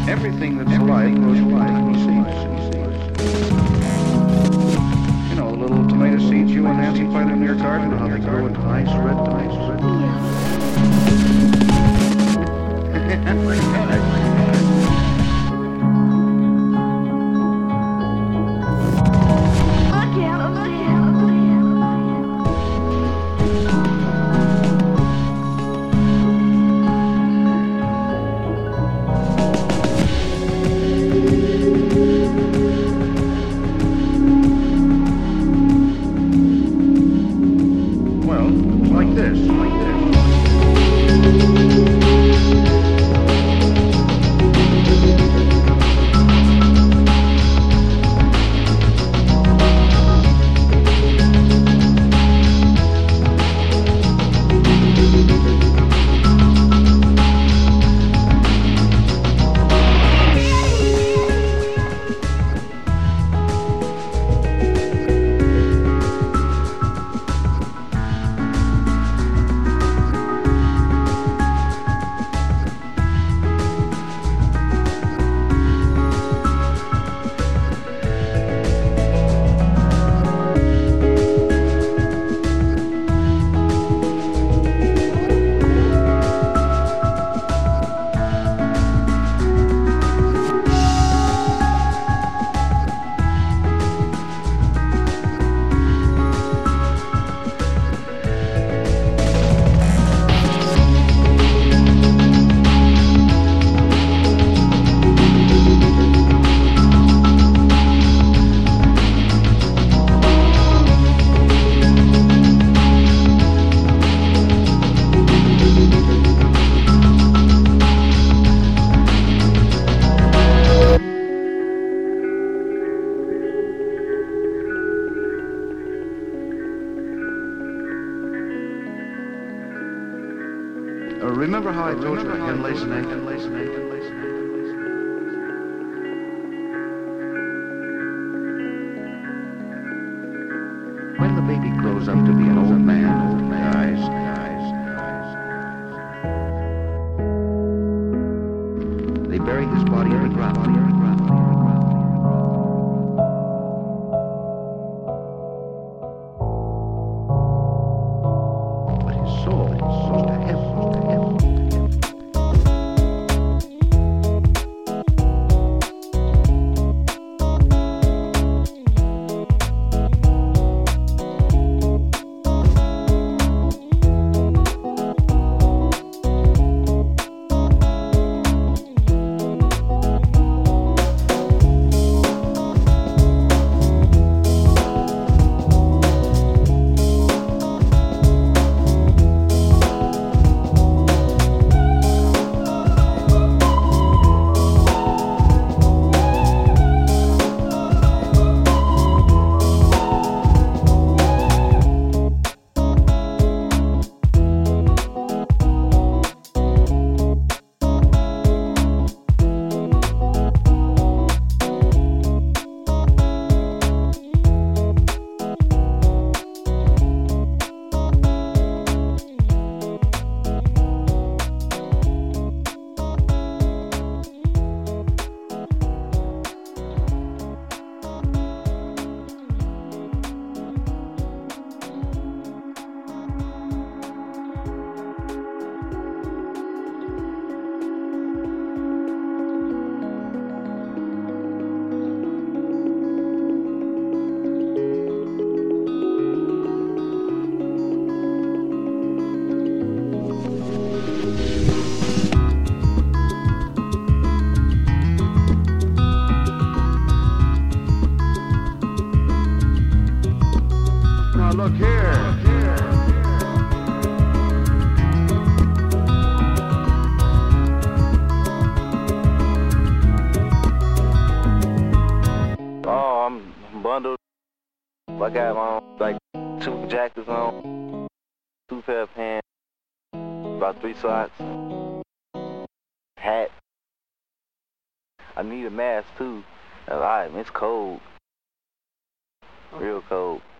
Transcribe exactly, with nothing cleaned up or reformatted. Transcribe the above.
Everything that's alive goes alive with seeds. You know, the little tomato seeds you and Nancy planted in your garden, how they grow into nice red tomatoes. Like this, like this. Uh, remember how I told you a hen lays an egg? When the baby grows up to be an old man, old man dies, dies, they bury his body in the ground. But his soul goes to heaven. Look here. Oh, I'm bundled. I got my own, like two jackets on, two pair of pants, about three socks, hat. I need a mask too. Alright, it's cold. Real cold.